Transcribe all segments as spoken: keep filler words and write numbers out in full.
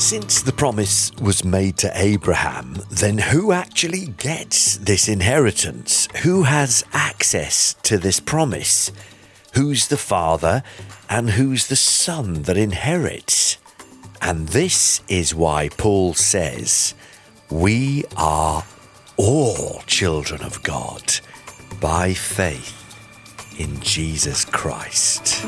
Since the promise was made to Abraham, then who actually gets this inheritance? Who has access to this promise? Who's the father and who's the son that inherits? And this is why Paul says, we are all children of God by faith in Jesus Christ.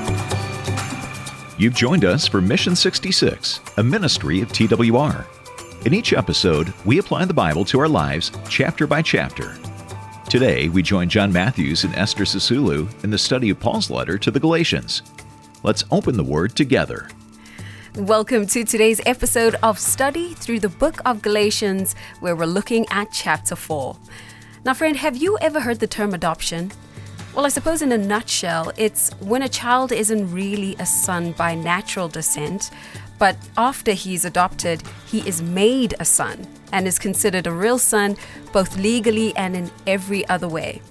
You've joined us for Mission sixty-six, a ministry of T W R. In each episode, we apply the Bible to our lives chapter by chapter. Today, we join John Matthews and Esther Sisulu in the study of Paul's letter to the Galatians. Let's open the Word together. Welcome to today's episode of Study Through the Book of Galatians, where we're looking at chapter four. Now, friend, have you ever heard the term adoption? Well, I suppose in a nutshell, it's when a child isn't really a son by natural descent, but after he's adopted, he is made a son and is considered a real son, both legally and in every other way.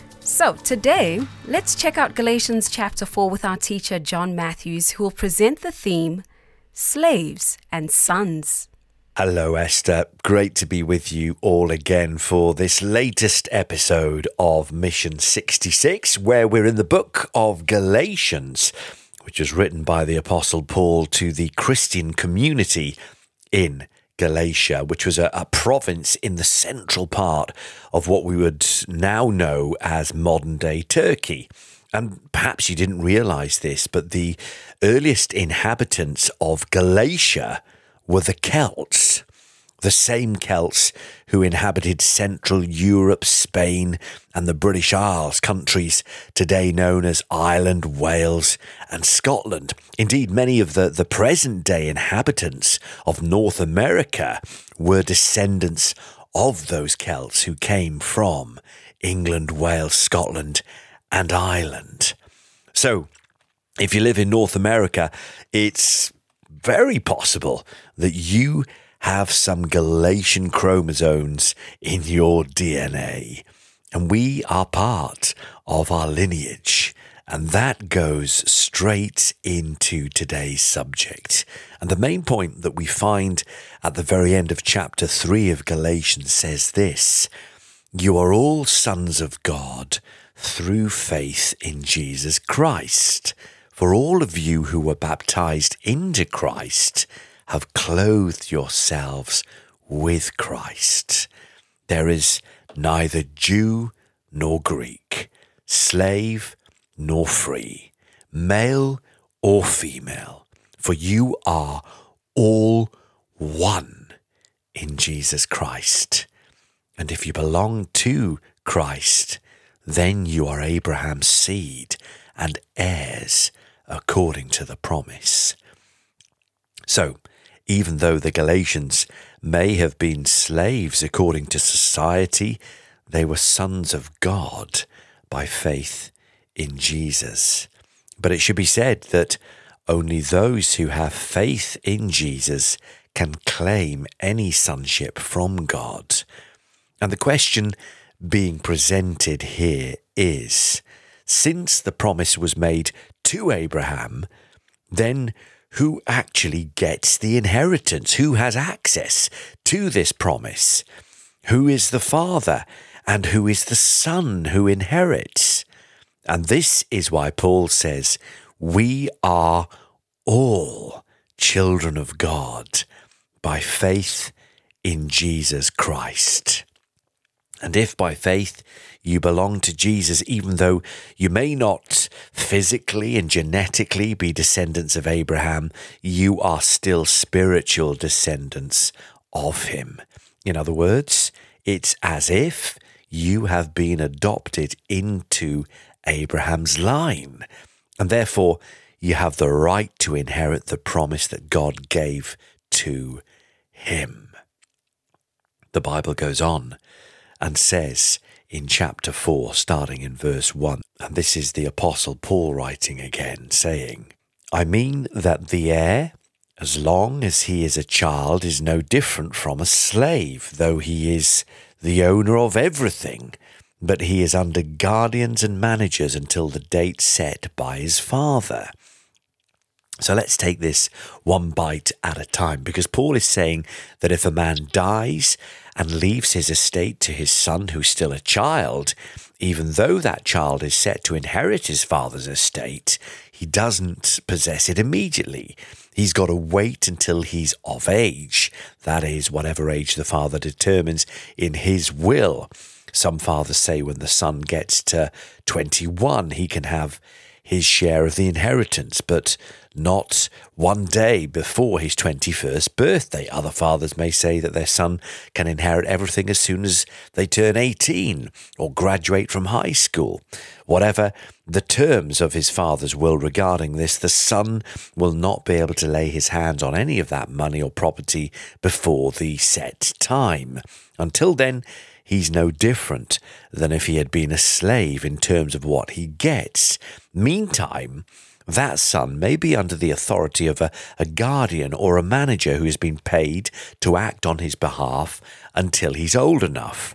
So today, let's check out Galatians chapter four with our teacher, John Matthews, who will present the theme, Slaves and Sons. Hello, Esther. Great to be with you all again for this latest episode of Mission sixty-six, where we're in the book of Galatians, which was written by the Apostle Paul to the Christian community in Galatia, which was a, a province in the central part of what we would now know as modern-day Turkey. And perhaps you didn't realize this, but the earliest inhabitants of Galatia were the Celts, the same Celts who inhabited Central Europe, Spain, and the British Isles, countries today known as Ireland, Wales, and Scotland. Indeed, many of the, the present-day inhabitants of North America were descendants of those Celts who came from England, Wales, Scotland, and Ireland. So, if you live in North America, it's very possible that you have some Galatian chromosomes in your D N A. And we are part of our lineage. And that goes straight into today's subject. And the main point that we find at the very end of chapter three of Galatians says this: you are all sons of God through faith in Jesus Christ. For all of you who were baptized into Christ have clothed yourselves with Christ. There is neither Jew nor Greek, slave nor free, male or female, for you are all one in Jesus Christ. And if you belong to Christ, then you are Abraham's seed and heirs according to the promise. So, even though the Galatians may have been slaves according to society, they were sons of God by faith in Jesus. But it should be said that only those who have faith in Jesus can claim any sonship from God. And the question being presented here is, since the promise was made to Abraham, then who actually gets the inheritance? Who has access to this promise? Who is the father and who is the son who inherits? And this is why Paul says, we are all children of God by faith in Jesus Christ. And if by faith you belong to Jesus, even though you may not physically and genetically be descendants of Abraham, you are still spiritual descendants of him. In other words, it's as if you have been adopted into Abraham's line, and therefore you have the right to inherit the promise that God gave to him. The Bible goes on and says in chapter four, starting in verse one, and this is the Apostle Paul writing again, saying, I mean that the heir, as long as he is a child, is no different from a slave, though he is the owner of everything, but he is under guardians and managers until the date set by his father. So let's take this one bite at a time, because Paul is saying that if a man dies and leaves his estate to his son who's still a child, even though that child is set to inherit his father's estate, he doesn't possess it immediately. He's got to wait until he's of age, that is, whatever age the father determines in his will. Some fathers say when the son gets to twenty-one, he can have his share of the inheritance, but not one day before his twenty-first birthday. Other fathers may say that their son can inherit everything as soon as they turn eighteen or graduate from high school. Whatever the terms of his father's will regarding this, the son will not be able to lay his hands on any of that money or property before the set time. Until then, he's no different than if he had been a slave in terms of what he gets. Meantime, that son may be under the authority of a, a guardian or a manager who has been paid to act on his behalf until he's old enough.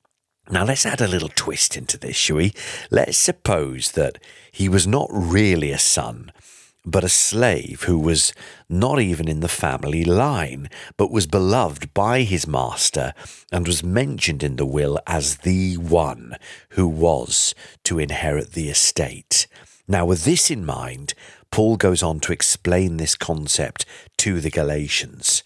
Now let's add a little twist into this, shall we? Let's suppose that he was not really a son, but a slave who was not even in the family line, but was beloved by his master and was mentioned in the will as the one who was to inherit the estate. Now, with this in mind, Paul goes on to explain this concept to the Galatians.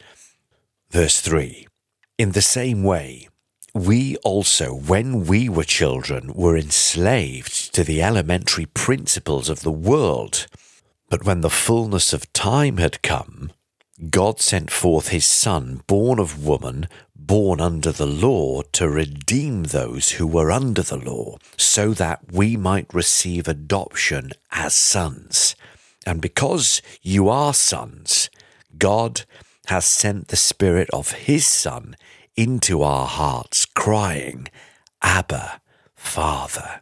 Verse three, in the same way, we also, when we were children, were enslaved to the elementary principles of the world. But when the fullness of time had come, God sent forth his Son, born of woman, born under the law, to redeem those who were under the law, so that we might receive adoption as sons. And because you are sons, God has sent the Spirit of his Son into our hearts, crying, Abba, Father.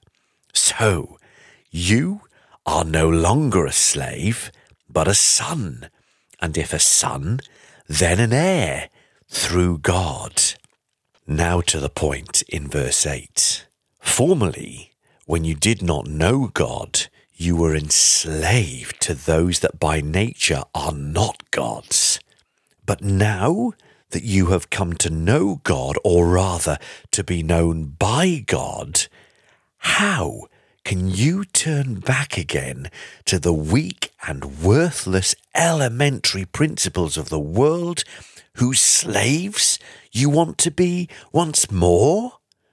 So, you are no longer a slave, but a son, and if a son, then an heir through God. Now to the point in verse eight. Formerly, when you did not know God, you were enslaved to those that by nature are not God's. But now that you have come to know God, or rather to be known by God, how can you turn back again to the weak and worthless elementary principles of the world, whose slaves you want to be once more?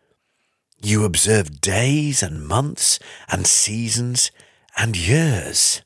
You observe days and months and seasons and years.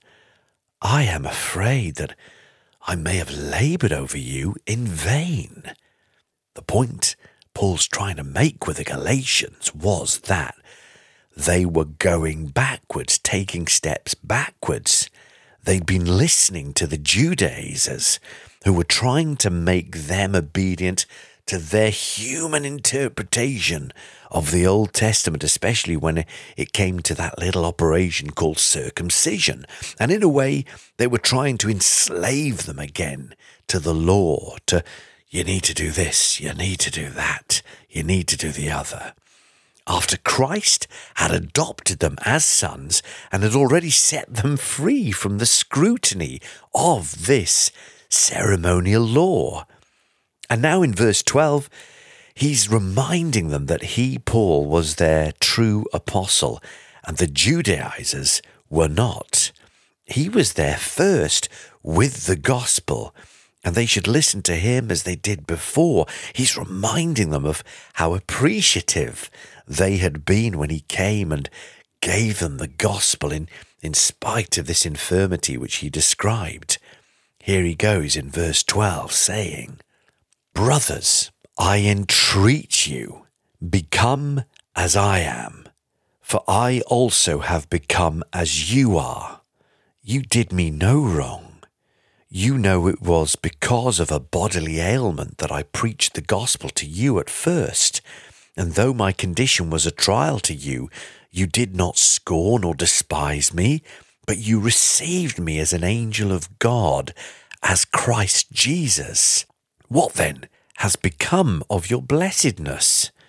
I am afraid that I may have laboured over you in vain. The point Paul's trying to make with the Galatians was that they were going backwards, taking steps backwards. They'd been listening to the Judaizers, who were trying to make them obedient to their human interpretation of the Old Testament, especially when it came to that little operation called circumcision. And in a way, they were trying to enslave them again to the law, to, you need to do this, you need to do that, you need to do the other. After Christ had adopted them as sons and had already set them free from the scrutiny of this ceremonial law. And now in verse twelve, he's reminding them that he, Paul, was their true apostle and the Judaizers were not. He was there first with the gospel, and they should listen to him as they did before. He's reminding them of how appreciative they had been when he came and gave them the gospel in, in spite of this infirmity which he described. Here he goes in verse twelve, saying, Brothers, I entreat you, become as I am, for I also have become as you are. You did me no wrong. You know it was because of a bodily ailment that I preached the gospel to you at first. And though my condition was a trial to you, you did not scorn or despise me, but you received me as an angel of God, as Christ Jesus. What then has become of your blessedness?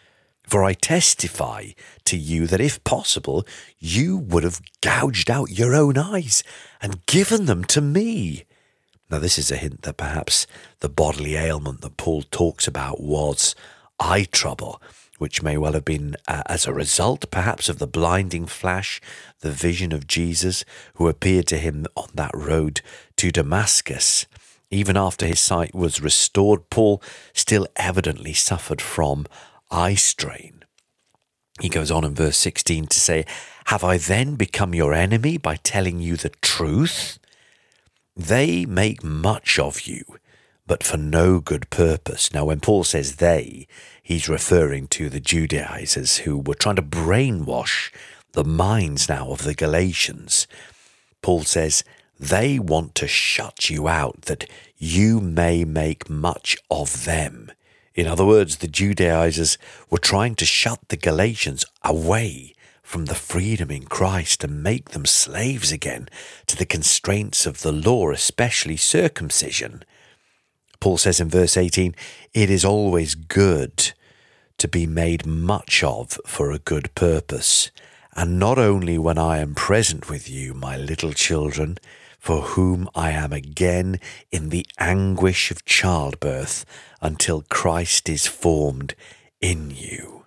For I testify to you that if possible, you would have gouged out your own eyes and given them to me. Now, this is a hint that perhaps the bodily ailment that Paul talks about was eye trouble, which may well have been uh, as a result, perhaps, of the blinding flash, the vision of Jesus who appeared to him on that road to Damascus. Even after his sight was restored, Paul still evidently suffered from eye strain. He goes on in verse sixteen to say, "Have I then become your enemy by telling you the truth? They make much of you, but for no good purpose." Now, when Paul says they, he's referring to the Judaizers who were trying to brainwash the minds now of the Galatians. Paul says, they want to shut you out, that you may make much of them. In other words, the Judaizers were trying to shut the Galatians away from the freedom in Christ and make them slaves again to the constraints of the law, especially circumcision. Paul says in verse eighteen, "It is always good to be made much of for a good purpose, and not only when I am present with you, my little children, for whom I am again in the anguish of childbirth until Christ is formed in you.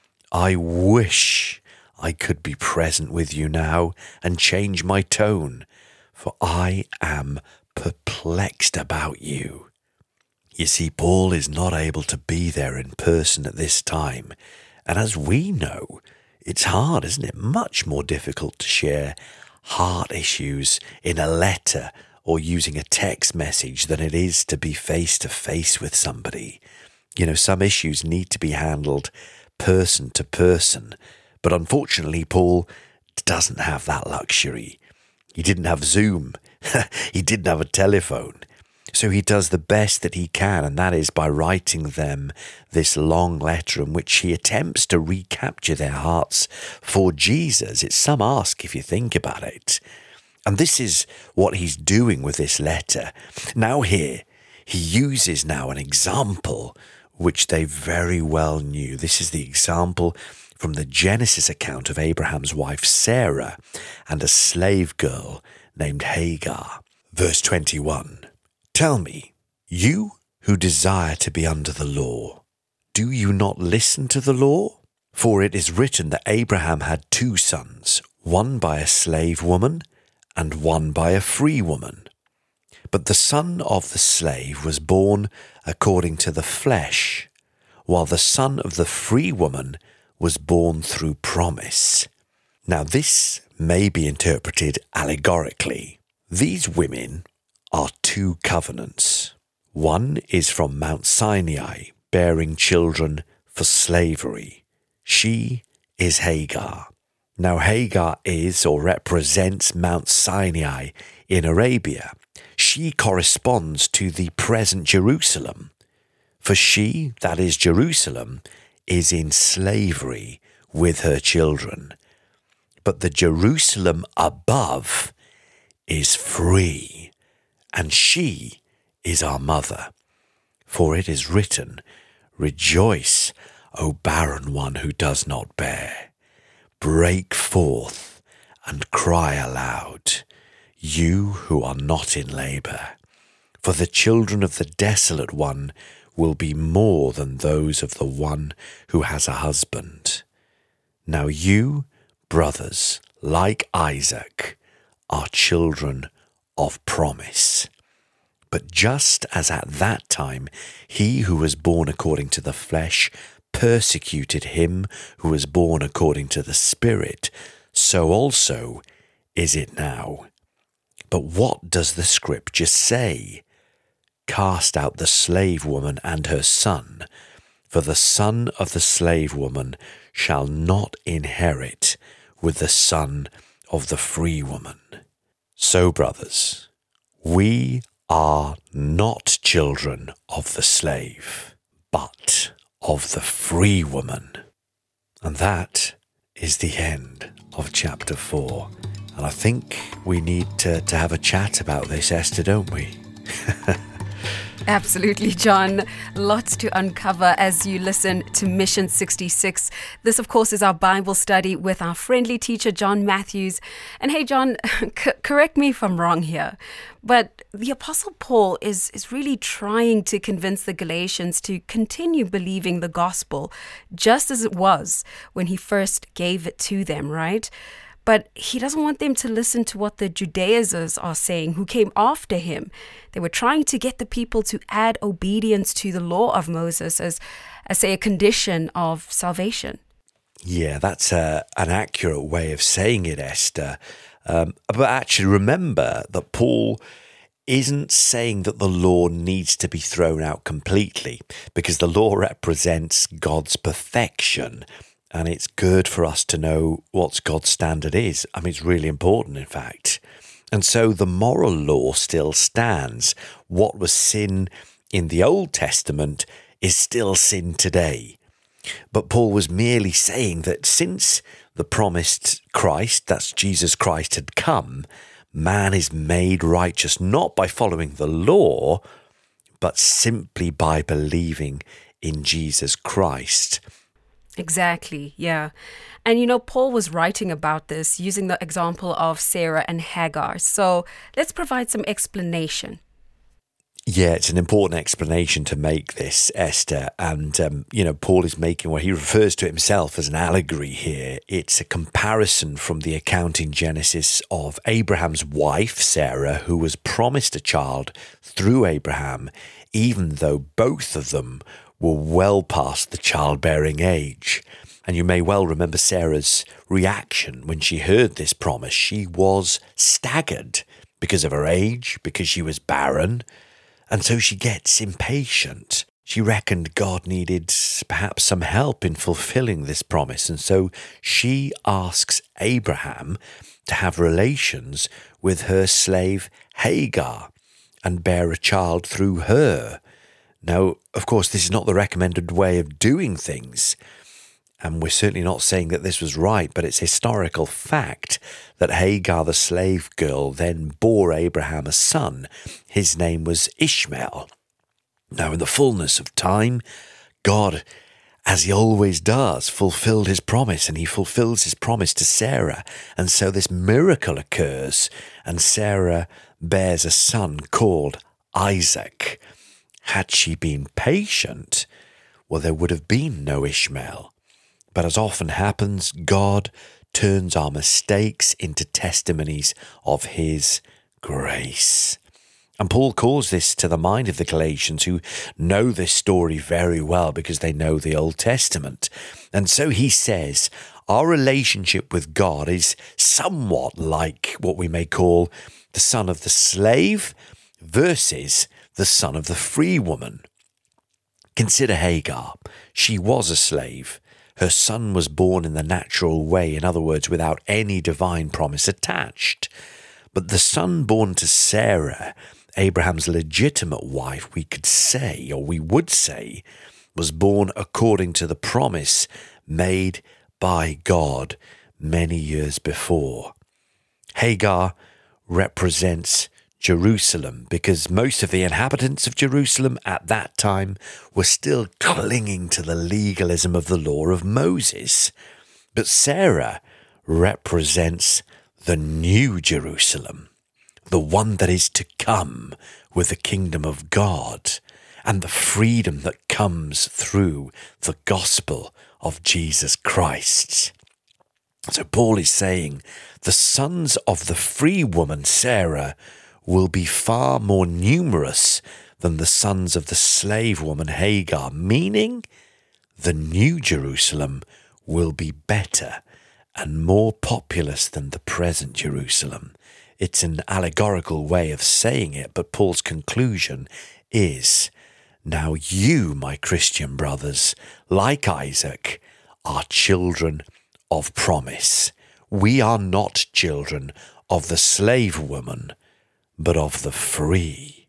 I wish I could be present with you now and change my tone, for I am perplexed about you." You see, Paul is not able to be there in person at this time. And as we know, it's hard, isn't it? Much more difficult to share heart issues in a letter or using a text message than it is to be face to face with somebody. You know, some issues need to be handled person to person. But unfortunately, Paul doesn't have that luxury. He didn't have Zoom. He didn't have a telephone. So he does the best that he can, and that is by writing them this long letter in which he attempts to recapture their hearts for Jesus. It's some ask if you think about it. And this is what he's doing with this letter. Now here, he uses now an example which they very well knew. This is the example from the Genesis account of Abraham's wife Sarah and a slave girl named Hagar. Verse twenty-one. "Tell me, you who desire to be under the law, do you not listen to the law? For it is written that Abraham had two sons, one by a slave woman and one by a free woman. But the son of the slave was born according to the flesh, while the son of the free woman was born through promise." Now this may be interpreted allegorically. These women are two covenants. One is from Mount Sinai, bearing children for slavery. She is Hagar. Now Hagar is or represents Mount Sinai in Arabia. She corresponds to the present Jerusalem. For she, that is Jerusalem, is in slavery with her children. But the Jerusalem above is free, and she is our mother. For it is written, "Rejoice, O barren one who does not bear. Break forth and cry aloud, you who are not in labour. For the children of the desolate one will be more than those of the one who has a husband. Now you, brothers, like Isaac, are children of promise. But just as at that time he who was born according to the flesh persecuted him who was born according to the Spirit, so also is it now. But what does the Scripture say? Cast out the slave woman and her son, for the son of the slave woman shall not inherit with the son of the free woman." So, brothers, we are not children of the slave, but of the free woman. And that is the end of chapter four. And I think we need to, to have a chat about this, Esther, don't we? Absolutely, John. Lots to uncover as you listen to Mission sixty-six. This, of course, is our Bible study with our friendly teacher, John Matthews. And hey, John, c- correct me if I'm wrong here, but the Apostle Paul is, is really trying to convince the Galatians to continue believing the gospel just as it was when he first gave it to them, right? But he doesn't want them to listen to what the Judaizers are saying, who came after him. They were trying to get the people to add obedience to the law of Moses as, as say, a condition of salvation. Yeah, that's a, an accurate way of saying it, Esther. Um, but actually, remember that Paul isn't saying that the law needs to be thrown out completely, because the law represents God's perfection. And it's good for us to know what God's standard is. I mean, it's really important, in fact. And so the moral law still stands. What was sin in the Old Testament is still sin today. But Paul was merely saying that since the promised Christ, that's Jesus Christ, had come, man is made righteous not by following the law, but simply by believing in Jesus Christ. Exactly, yeah. And you know, Paul was writing about this using the example of Sarah and Hagar. So let's provide some explanation. Yeah, it's an important explanation to make this, Esther. And, um, you know, Paul is making what he refers to himself as an allegory here. It's a comparison from the account in Genesis of Abraham's wife, Sarah, who was promised a child through Abraham, even though both of them were well past the childbearing age. And you may well remember Sarah's reaction when she heard this promise. She was staggered because of her age, because she was barren. And so she gets impatient. She reckoned God needed perhaps some help in fulfilling this promise. And so she asks Abraham to have relations with her slave Hagar and bear a child through her. Now, of course, this is not the recommended way of doing things, and we're certainly not saying that this was right, but it's historical fact that Hagar, the slave girl, then bore Abraham a son. His name was Ishmael. Now, in the fullness of time, God, as he always does, fulfilled his promise, and he fulfills his promise to Sarah. And so this miracle occurs, and Sarah bears a son called Isaac. Had she been patient, well, there would have been no Ishmael. But as often happens, God turns our mistakes into testimonies of his grace. And Paul calls this to the mind of the Galatians, who know this story very well because they know the Old Testament. And so he says, our relationship with God is somewhat like what we may call the son of the slave versus the son of the free woman. Consider Hagar. She was a slave. Her son was born in the natural way, in other words, without any divine promise attached. But the son born to Sarah, Abraham's legitimate wife, we could say, or we would say, was born according to the promise made by God many years before. Hagar represents Jerusalem, because most of the inhabitants of Jerusalem at that time were still clinging to the legalism of the law of Moses. But Sarah represents the new Jerusalem, the one that is to come with the kingdom of God and the freedom that comes through the gospel of Jesus Christ. So Paul is saying the sons of the free woman Sarah will be far more numerous than the sons of the slave woman Hagar, meaning the new Jerusalem will be better and more populous than the present Jerusalem. It's an allegorical way of saying it, but Paul's conclusion is, now you, my Christian brothers, like Isaac, are children of promise. We are not children of the slave woman, but of the free.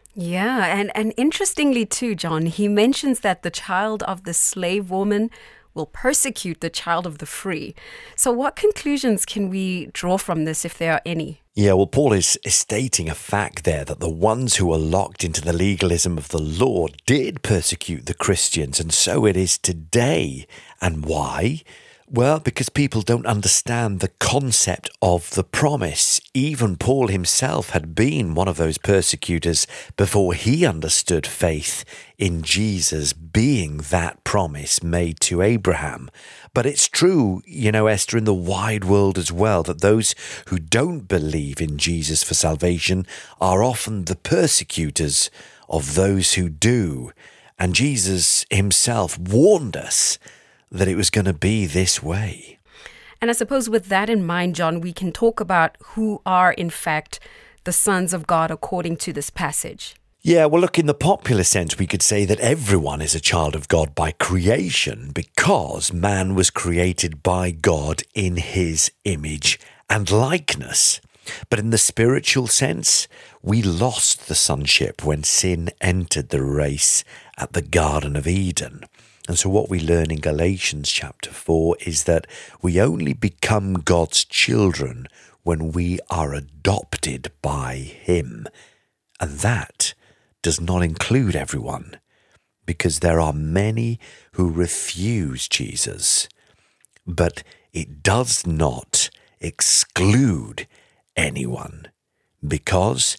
Yeah, and, and interestingly too, John, he mentions that the child of the slave woman will persecute the child of the free. So what conclusions can we draw from this, if there are any? Yeah, well, Paul is, is stating a fact there that the ones who are locked into the legalism of the law did persecute the Christians, and so it is today. And why? Well, because people don't understand the concept of the promise. Even Paul himself had been one of those persecutors before he understood faith in Jesus being that promise made to Abraham. But it's true, you know, Esther, in the wide world as well, that those who don't believe in Jesus for salvation are often the persecutors of those who do. And Jesus himself warned us that it was going to be this way. And I suppose with that in mind, John, we can talk about who are, in fact, the sons of God according to this passage. Yeah, well, look, in the popular sense, we could say that everyone is a child of God by creation because man was created by God in his image and likeness. But in the spiritual sense, we lost the sonship when sin entered the race at the Garden of Eden. And so what we learn in Galatians chapter four is that we only become God's children when we are adopted by him. And that does not include everyone, because there are many who refuse Jesus. But it does not exclude anyone, because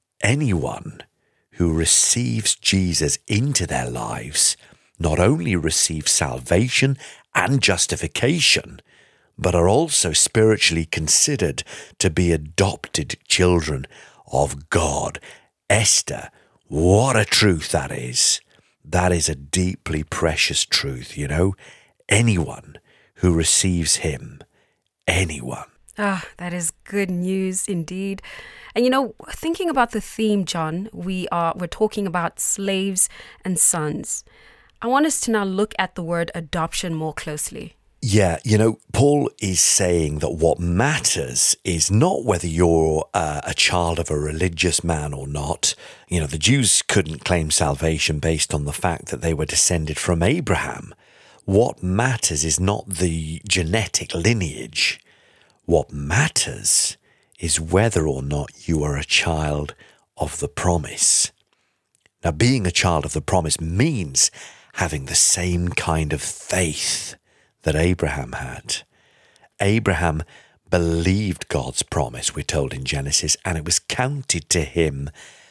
anyone who receives Jesus into their lives not only receive salvation and justification, but are also spiritually considered to be adopted children of God. Esther, what a truth that is. That is a deeply precious truth, you know. Anyone who receives him, anyone. Ah, that is good news indeed. And you know, thinking about the theme, John, we are we're talking about slaves and sons. I want us to now look at the word adoption more closely. Yeah, you know, Paul is saying that what matters is not whether you're uh, a child of a religious man or not. You know, the Jews couldn't claim salvation based on the fact that they were descended from Abraham. What matters is not the genetic lineage. What matters is whether or not you are a child of the promise. Now, being a child of the promise means having the same kind of faith that Abraham had. Abraham believed God's promise, we're told in Genesis, and it was counted to him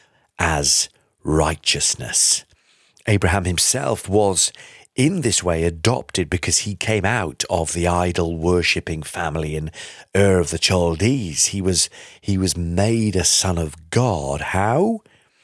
as righteousness. Abraham himself was in this way adopted because he came out of the idol-worshipping family in Ur of the Chaldees. He was, he was made a son of God. How?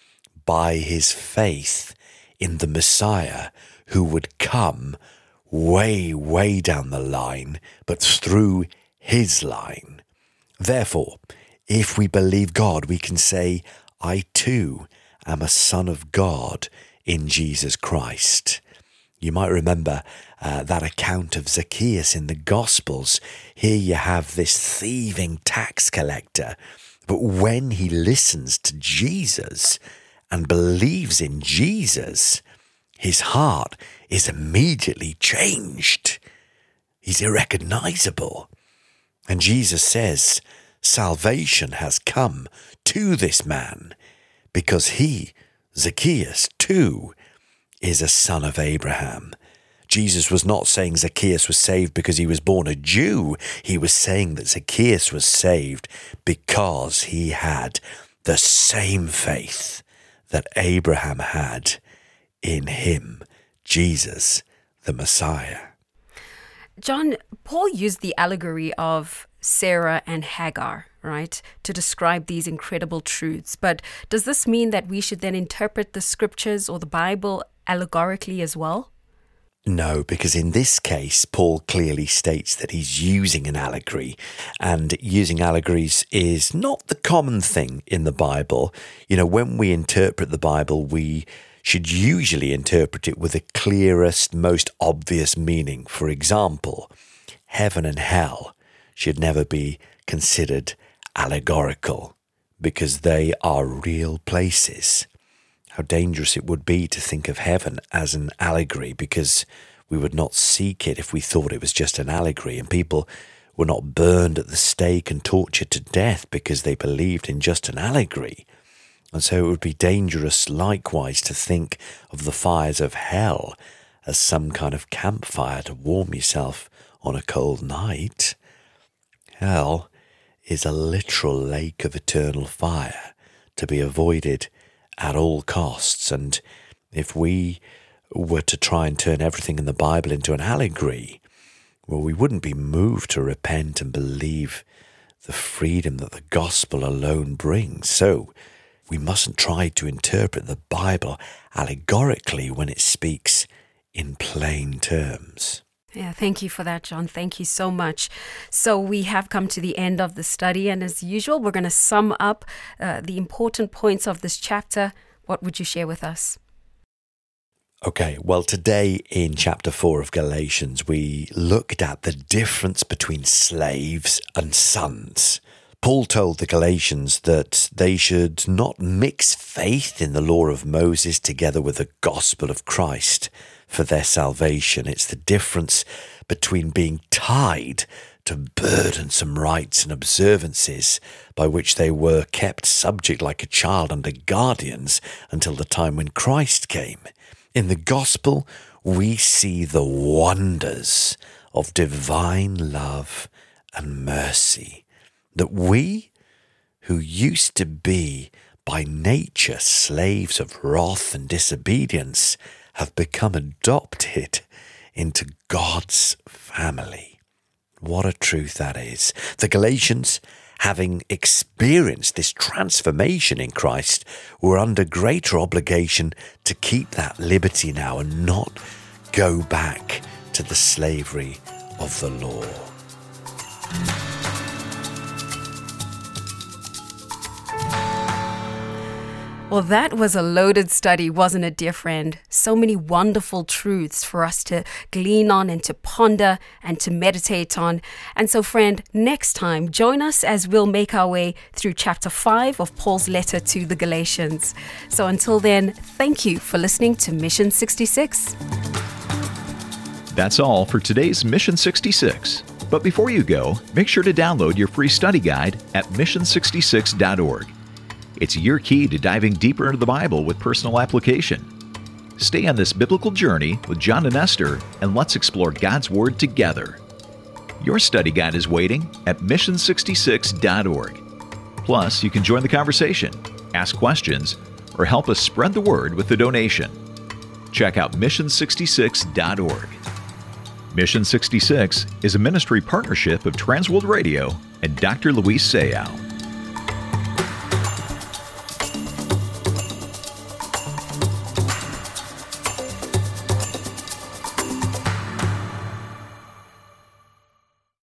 By his faith in the Messiah, who would come way, way down the line, but through his line. Therefore, if we believe God, we can say, I too am a son of God in Jesus Christ. You might remember uh, that account of Zacchaeus in the Gospels. Here you have this thieving tax collector, but when he listens to Jesus and believes in Jesus, his heart is immediately changed. He's irrecognizable. And Jesus says, salvation has come to this man because he, Zacchaeus, too, is a son of Abraham. Jesus was not saying Zacchaeus was saved because he was born a Jew. He was saying that Zacchaeus was saved because he had the same faith that Abraham had in him, Jesus, the Messiah. John, Paul used the allegory of Sarah and Hagar, right, to describe these incredible truths. But does this mean that we should then interpret the scriptures or the Bible allegorically as well? No, because in this case, Paul clearly states that he's using an allegory, and using allegories is not the common thing in the Bible. You know, when we interpret the Bible, we should usually interpret it with the clearest, most obvious meaning. For example, heaven and hell should never be considered allegorical because they are real places. How dangerous it would be to think of heaven as an allegory, because we would not seek it if we thought it was just an allegory, and people were not burned at the stake and tortured to death because they believed in just an allegory. And so it would be dangerous likewise to think of the fires of hell as some kind of campfire to warm yourself on a cold night. Hell is a literal lake of eternal fire to be avoided at all costs. And if we were to try and turn everything in the Bible into an allegory, well, we wouldn't be moved to repent and believe the freedom that the gospel alone brings. So we mustn't try to interpret the Bible allegorically when it speaks in plain terms. Yeah, thank you for that, John. Thank you so much. So we have come to the end of the study, and as usual, we're going to sum up uh, the important points of this chapter. What would you share with us? Okay, well, today in chapter four of Galatians, we looked at the difference between slaves and sons. Paul told the Galatians that they should not mix faith in the law of Moses together with the gospel of Christ for their salvation. It's the difference between being tied to burdensome rites and observances by which they were kept subject like a child under guardians until the time when Christ came. In the gospel, we see the wonders of divine love and mercy, that we, who used to be by nature slaves of wrath and disobedience, have become adopted into God's family. What a truth that is. The Galatians, having experienced this transformation in Christ, were under greater obligation to keep that liberty now and not go back to the slavery of the law. Well, that was a loaded study, wasn't it, dear friend? So many wonderful truths for us to glean on and to ponder and to meditate on. And so, friend, next time, join us as we'll make our way through chapter five of Paul's letter to the Galatians. So until then, thank you for listening to Mission sixty-six. That's all for today's Mission sixty-six. But before you go, make sure to download your free study guide at mission sixty-six dot org. It's your key to diving deeper into the Bible with personal application. Stay on this biblical journey with John and Esther, and let's explore God's Word together. Your study guide is waiting at mission sixty-six dot org. Plus, you can join the conversation, ask questions, or help us spread the word with a donation. Check out mission sixty-six dot org. Mission sixty-six is a ministry partnership of Transworld Radio and Doctor Luis Sayao.